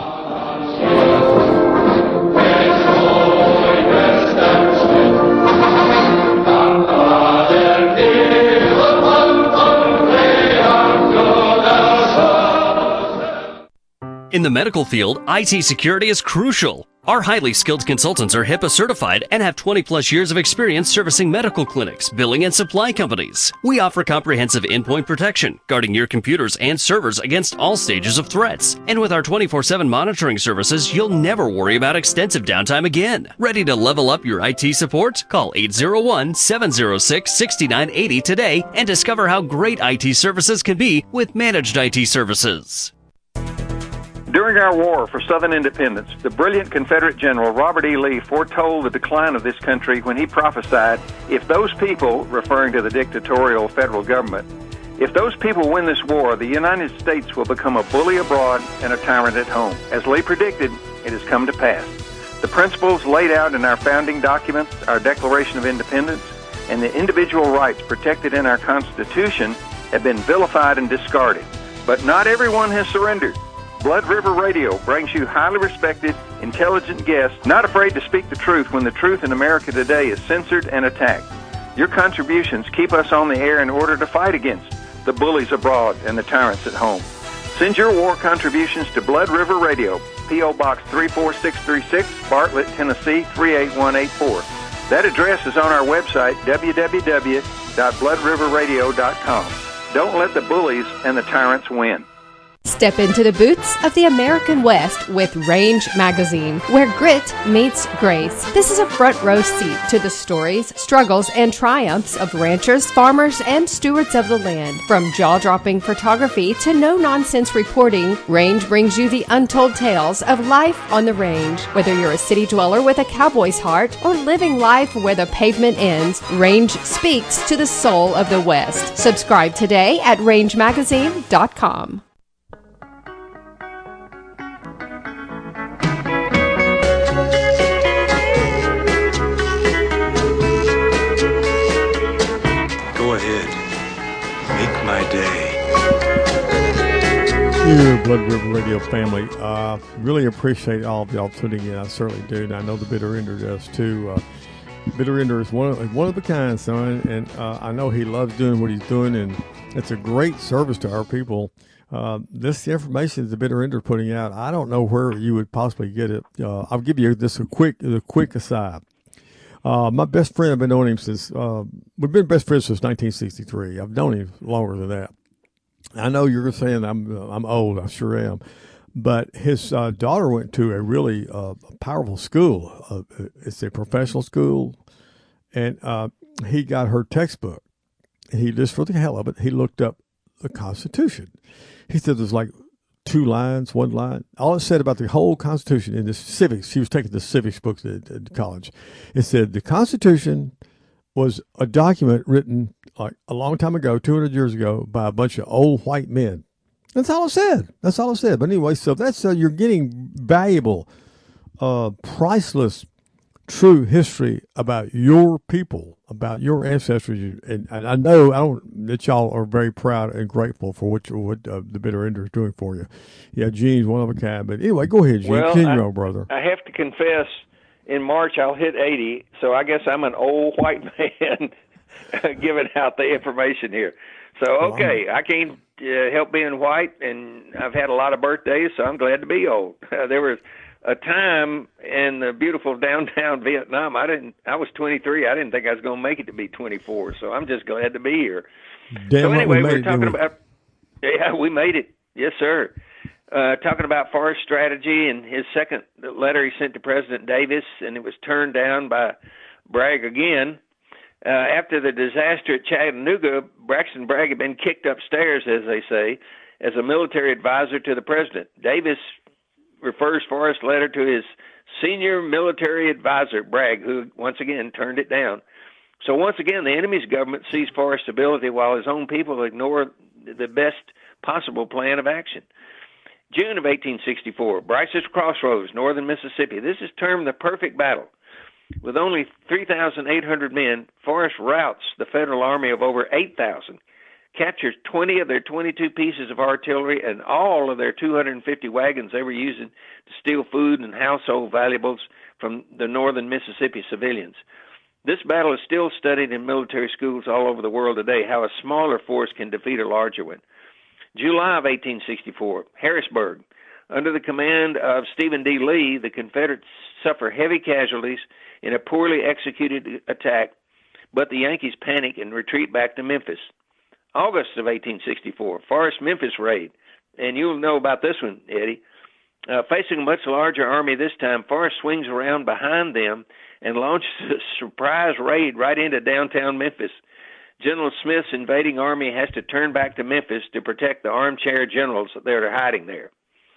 U: In the medical field, I T security is crucial. Our highly skilled consultants are HIPAA certified and have twenty plus years of experience servicing medical clinics, billing, and supply companies. We offer comprehensive endpoint protection, guarding your computers and servers against all stages of threats. And with our twenty-four seven monitoring services, you'll never worry about extensive downtime again. Ready to level up your I T support? Call eight zero one, seven zero six, six nine eight zero today and discover how great I T services can be with managed I T services.
C: During our war for Southern independence, the brilliant Confederate General Robert E. Lee foretold the decline of this country when he prophesied, if those people, referring to the dictatorial federal government, if those people win this war, the United States will become a bully abroad and a tyrant at home. As Lee predicted, it has come to pass. The principles laid out in our founding documents, our Declaration of Independence, and the individual rights protected in our Constitution have been vilified and discarded. But not everyone has surrendered. Blood River Radio brings you highly respected, intelligent guests, not afraid to speak the truth when the truth in America today is censored and attacked. Your contributions keep us on the air in order to fight against the bullies abroad and the tyrants at home. Send your war contributions to Blood River Radio, P O Box three four six three six, Bartlett, Tennessee three eight one eight four. That address is on our website, w w w dot blood river radio dot com. Don't let the bullies and the tyrants win.
V: Step into the boots of the American West with Range Magazine, where grit meets grace. This is a front row seat to the stories, struggles, and triumphs of ranchers, farmers, and stewards of the land. From jaw-dropping photography to no-nonsense reporting, Range brings you the untold tales of life on the range. Whether you're a city dweller with a cowboy's heart or living life where the pavement ends, Range speaks to the soul of the West. Subscribe today at range magazine dot com.
B: Dear Blood River Radio family, uh, really appreciate all of y'all tuning in. I certainly do, and I know the Bitter Ender does too. Uh, Bitter Ender is one of, one of a kind, son, and uh, I know he loves doing what he's doing, and it's a great service to our people. Uh, this information the Bitter Ender putting out, I don't know where you would possibly get it. Uh, I'll give you this a quick, a quick aside. Uh, my best friend, I've been knowing him since, uh, we've been best friends since nineteen sixty-three. I've known him longer than that. I know you're saying I'm I'm old. I sure am. But his uh, daughter went to a really uh, powerful school. Uh, it's a professional school. And uh, he got her textbook. He just, for the hell of it, he looked up the Constitution. He said there's like two lines, one line. All it said about the whole Constitution in the civics, she was taking the civics books at, at college. It said the Constitution was a document written like a long time ago, two hundred years ago, by a bunch of old white men. That's all it said. That's all it said. But anyway, so that's uh, you're getting valuable, uh, priceless true history about your people, about your ancestors. And, and I know I don't, that y'all are very proud and grateful for what, you, what uh, the Bitter Ender is doing for you. Yeah, Gene's one of a kind. But anyway, go ahead, Gene.
C: Well,
B: Continue
C: I,
B: on, brother.
C: I have to confess, in March I'll hit eighty, so I guess I'm an old white man giving out the information here. So, okay, well, I can't uh, help being white, and I've had a lot of birthdays, so I'm glad to be old. Uh, there was a time in the beautiful downtown Vietnam, I didn't. I was twenty-three. I didn't think I was going to make it to be twenty-four, so I'm just glad to be here.
B: Damn
C: so anyway,
B: we
C: we're
B: it,
C: talking
B: we?
C: about, yeah, we made it. Yes, sir. Uh, talking about forest strategy and his second letter he sent to President Davis, and it was turned down by Bragg again. Uh, after the disaster at Chattanooga, Braxton Bragg had been kicked upstairs, as they say, as a military advisor to the president. Davis refers Forrest's letter to his senior military advisor, Bragg, who once again turned it down. So once again, the enemy's government sees Forrest's ability while his own people ignore the best possible plan of action. June of eighteen sixty-four, Bryce's Crossroads, northern Mississippi. This is termed the perfect battle. With only three thousand eight hundred men, Forrest routs the Federal Army of over eight thousand, captures twenty of their twenty-two pieces of artillery and all of their two hundred fifty wagons they were using to steal food and household valuables from the northern Mississippi civilians. This battle is still studied in military schools all over the world today, how a smaller force can defeat a larger one. July of eighteen sixty-four, Harrisburg. Under the command of Stephen D. Lee, the Confederates suffer heavy casualties in a poorly executed attack, but the Yankees panic and retreat back to Memphis. August of eighteen sixty-four, Forrest Memphis raid. And you'll know about this one, Eddie. Uh, facing a much larger army this time, Forrest swings around behind them and launches a surprise raid right into downtown Memphis. General Smith's invading army has to turn back to Memphis to protect the armchair generals that are hiding there.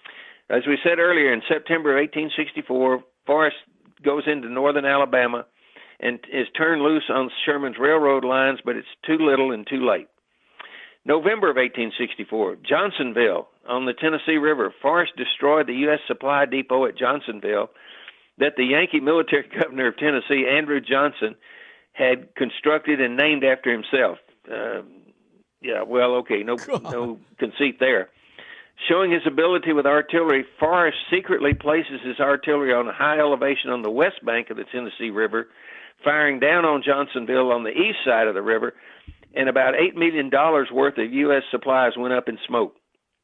C: As we said earlier, in September of eighteen sixty-four, Forrest goes into northern Alabama and is turned loose on Sherman's railroad lines, but it's too little and too late. November of eighteen sixty-four, Johnsonville on the Tennessee River. Forrest destroyed the U S supply depot at Johnsonville that the Yankee military governor of Tennessee, Andrew Johnson, had constructed and named after himself. Uh, yeah, well, okay, no, no conceit there. Showing his ability with artillery, Forrest secretly places his artillery on a high elevation on the west bank of the Tennessee River, firing down on Johnsonville on the east side of the river, and about eight million dollars worth of U S supplies went up in smoke.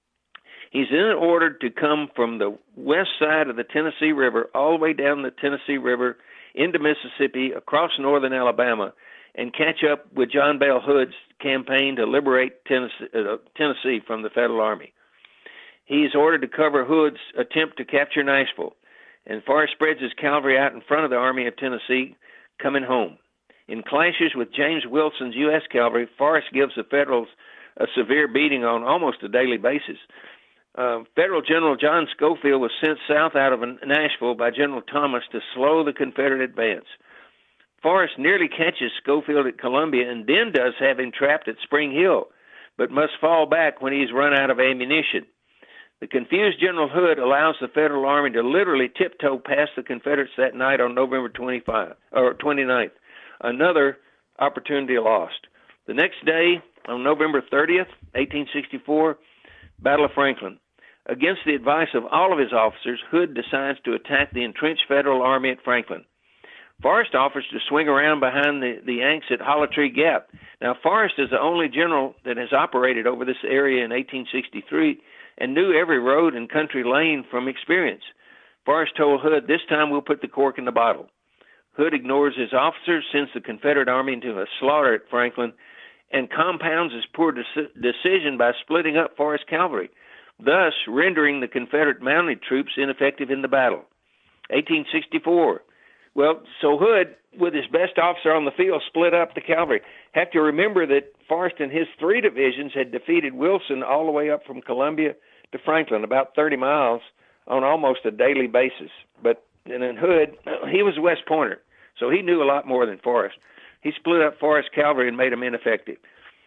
C: He's then ordered to come from the west side of the Tennessee River all the way down the Tennessee River into Mississippi, across northern Alabama, and catch up with John Bell Hood's campaign to liberate Tennessee, uh, Tennessee from the Federal Army. He's ordered to cover Hood's attempt to capture Nashville, and Forrest spreads his cavalry out in front of the Army of Tennessee coming home. In clashes with James Wilson's U S cavalry, Forrest gives the Federals a severe beating on almost a daily basis. Uh, Federal General John Schofield was sent south out of Nashville by General Thomas to slow the Confederate advance. Forrest nearly catches Schofield at Columbia and then does have him trapped at Spring Hill, but must fall back when he's run out of ammunition. The confused General Hood allows the Federal Army to literally tiptoe past the Confederates that night on November twenty-fifth or twenty-ninth. Another opportunity lost. The next day, on November thirtieth, eighteen sixty-four, Battle of Franklin. Against the advice of all of his officers, Hood decides to attack the entrenched Federal Army at Franklin. Forrest offers to swing around behind the, the Yanks at Hollow Tree Gap. Now, Forrest is the only general that has operated over this area in eighteen sixty-three and knew every road and country lane from experience. Forrest told Hood, "This time we'll put the cork in the bottle." Hood ignores his officers, sends the Confederate Army into a slaughter at Franklin, and compounds his poor de- decision by splitting up Forrest's cavalry, thus rendering the Confederate mounted troops ineffective in the battle. eighteen sixty-four. Well, so Hood, with his best officer on the field, split up the cavalry. Have to remember that Forrest and his three divisions had defeated Wilson all the way up from Columbia to Franklin, about thirty miles, on almost a daily basis. But and then Hood, he was a West Pointer, so he knew a lot more than Forrest. He split up Forrest's cavalry and made them ineffective.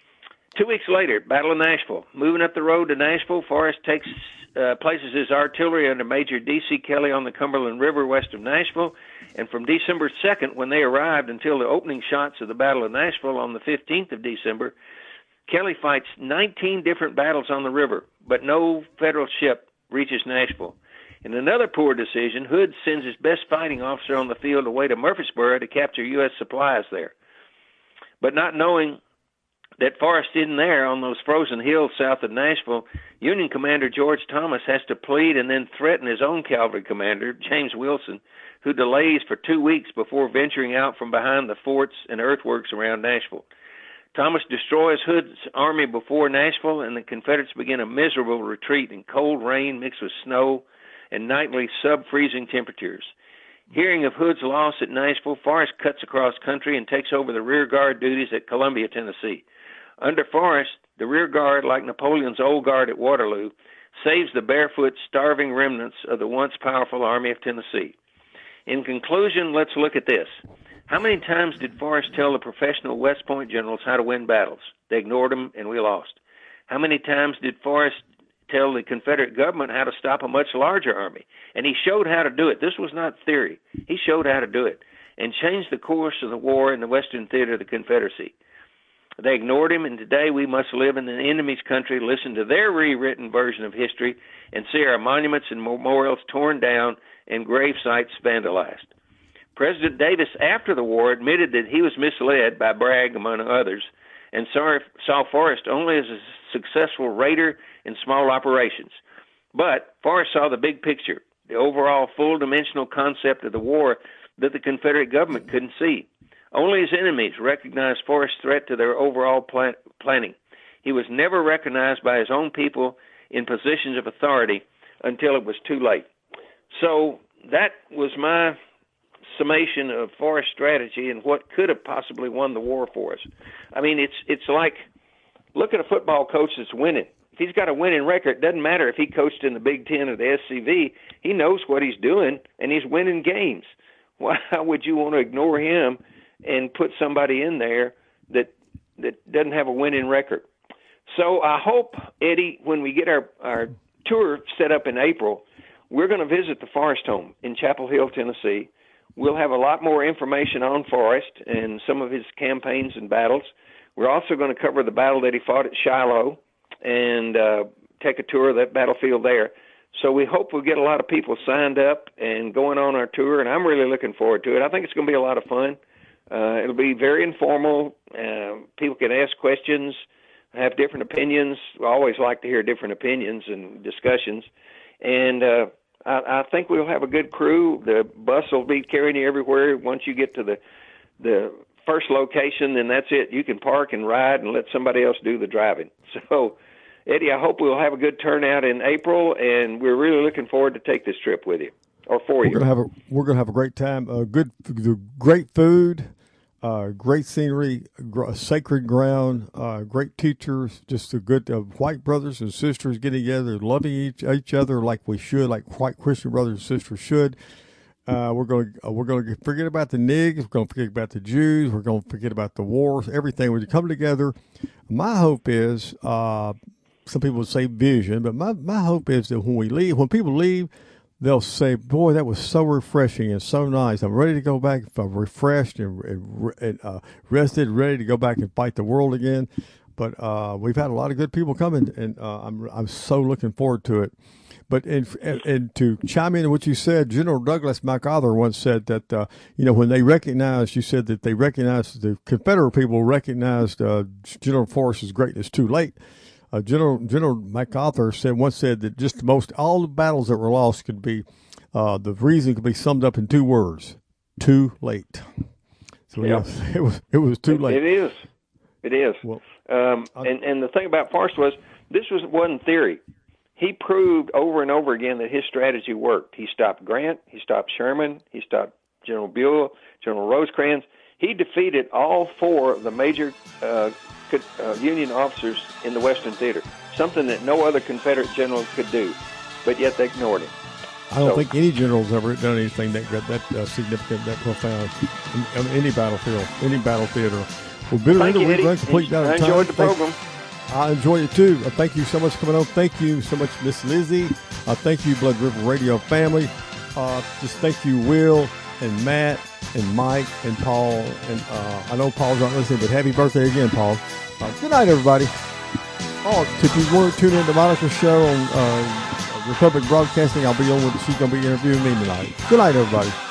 C: Two weeks later, Battle of Nashville. Moving up the road to Nashville, Forrest takes uh, places his artillery under Major D C. Kelly on the Cumberland River west of Nashville. And from December second, when they arrived, until the opening shots of the Battle of Nashville on the fifteenth of December, Kelly fights nineteen different battles on the river, but no federal ship reaches Nashville. In another poor decision, Hood sends his best fighting officer on the field away to Murfreesboro to capture U S supplies there. But not knowing that Forrest isn't there on those frozen hills south of Nashville, Union Commander George Thomas has to plead and then threaten his own cavalry commander, James Wilson, who delays for two weeks before venturing out from behind the forts and earthworks around Nashville. Thomas destroys Hood's army before Nashville, and the Confederates begin a miserable retreat in cold rain mixed with snow and nightly sub-freezing temperatures. Hearing of Hood's loss at Nashville, Forrest cuts across country and takes over the rear guard duties at Columbia, Tennessee. Under Forrest, the rear guard, like Napoleon's old guard at Waterloo, saves the barefoot, starving remnants of the once powerful Army of Tennessee. In conclusion, let's look at this. How many times did Forrest tell the professional West Point generals how to win battles? They ignored him, and we lost. How many times did Forrest tell the Confederate government how to stop a much larger army? And he showed how to do it. This was not theory. He showed how to do it and changed the course of the war in the Western Theater of the Confederacy. They ignored him, and today we must live in the enemy's country, listen to their rewritten version of history, and see our monuments and memorials torn down and grave sites vandalized. President Davis, after the war, admitted that he was misled by Bragg, among others, and saw, saw Forrest only as a successful raider in small operations. But Forrest saw the big picture, the overall full-dimensional concept of the war that the Confederate government couldn't see. Only his enemies recognized Forrest's threat to their overall plan- planning. He was never recognized by his own people in positions of authority until it was too late. So that was my summation of Forrest's strategy and what could have possibly won the war for us. I mean, it's it's like, look at a football coach that's winning. If he's got a winning record, it doesn't matter if he coached in the Big Ten or the S C V. He knows what he's doing, and he's winning games. Why would you want to ignore him and put somebody in there that that doesn't have a winning record? So I hope, Eddie, when we get our, our tour set up in April, we're going to visit the Forrest home in Chapel Hill, Tennessee. We'll have a lot more information on Forrest and some of his campaigns and battles. We're also going to cover the battle that he fought at Shiloh and uh, take a tour of that battlefield there. So we hope we'll get a lot of people signed up and going on our tour, and I'm really looking forward to it. I think it's going to be a lot of fun. Uh, it'll be very informal. Uh, people can ask questions, have different opinions. We always like to hear different opinions and discussions. And uh, I, I think we'll have a good crew. The bus will be carrying you everywhere. Once you get to the the first location, then that's it. You can park and ride and let somebody else do the driving. So, Eddie, I hope we'll have a good turnout in April, and we're really looking forward to take this trip with you, or for
B: we're
C: you.
B: Gonna have a, we're going to have a great time. Uh, good, great food, uh, great scenery, gr- sacred ground, uh, great teachers, just a good uh, white brothers and sisters getting together, loving each, each other like we should, like white Christian brothers and sisters should. Uh, we're going to uh, we're going to forget about the Nigs. We're going to forget about the Jews. We're going to forget about the wars. Everything. We're come together. My hope is, uh, some people would say vision, but my, my hope is that when we leave, when people leave, they'll say, "Boy, that was so refreshing and so nice. I'm ready to go back. I'm refreshed and, and, and uh, rested, ready to go back and fight the world again." But uh, we've had a lot of good people coming, and uh, I'm I'm so looking forward to it. But and, and, and to chime in on what you said, General Douglas MacArthur once said that, uh, you know, when they recognized, you said that they recognized, the Confederate people recognized uh, General Forrest's greatness too late. Uh, General General MacArthur said once said that just most all the battles that were lost could be, uh, the reason could be summed up in two words: too late. So
C: Yep.
B: yes, it was it was too
C: It-
B: late.
C: It is. It is.
B: Well,
C: um, and, and the thing about Forrest was, this was wasn't theory. He proved over and over again that his strategy worked. He stopped Grant. He stopped Sherman. He stopped General Buell, General Rosecrans. He defeated all four of the major uh, could, uh, Union officers in the Western Theater, something that no other Confederate general could do, but yet they ignored him.
B: I don't
C: So-
B: think any general's ever done anything that that uh, significant, that profound in, on any battlefield, any battle theater. Well, Bitter
C: Thank
B: End,
C: you,
B: we're
C: Eddie.
B: going to complete that.
C: I
B: time.
C: enjoyed the
B: Thank-
C: program.
B: I enjoyed it too. Uh, thank you so much for coming on. Thank you so much, Miss Lizzie. Uh, thank you, Blood River Radio family. Uh, just thank you, Will and Matt and Mike and Paul. And uh, I know Paul's not listening, but happy birthday again, Paul. Uh, good night, everybody. Oh, if you want to tune in to Monica's show on uh, Republic Broadcasting, I'll be on with, she's going to be interviewing me tonight. Good night, everybody.